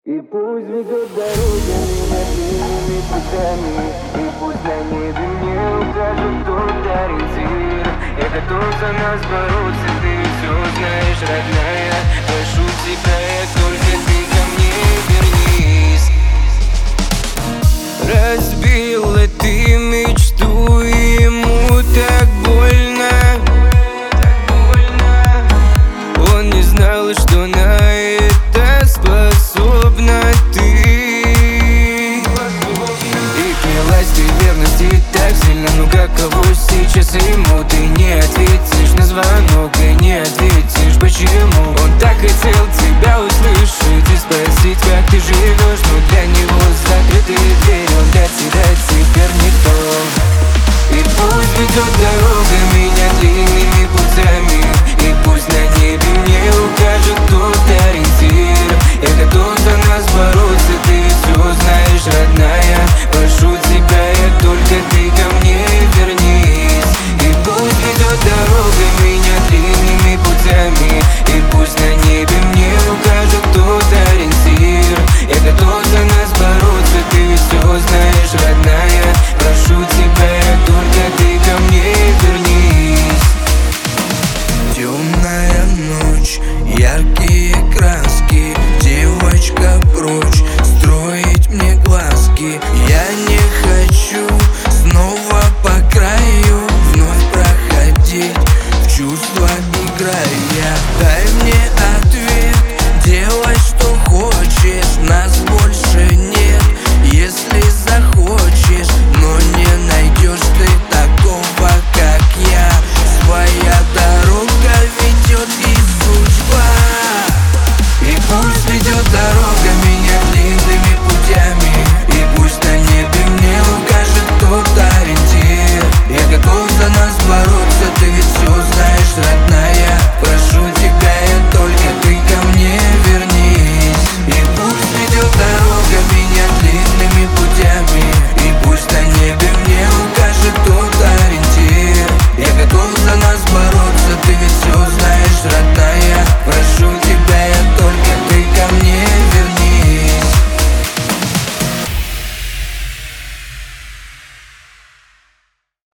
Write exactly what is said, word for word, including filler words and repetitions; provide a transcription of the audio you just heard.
И пусть ведет дороги меня длинными путями, и пусть на небе мне укажет тот ориентир. Я готов за нас бороться, ты все знаешь, родная. Прошу тебя, я только ты ко мне вернись. Разбила ты мечту, и ему так больно. Он не знал, что на это способна ты. И клялась ты верности так сильно, ну каково сейчас ему? Ты не ответишь на звонок, и не ответишь почему. Он так хотел тебя услышать и спросить, как ты живешь, но для него закрытые двери, он для тебя теперь никто. И пусть ведет дорога меня длинными путями, и пусть на небе мне укажет тот ориентир. Я готов за нас бороться.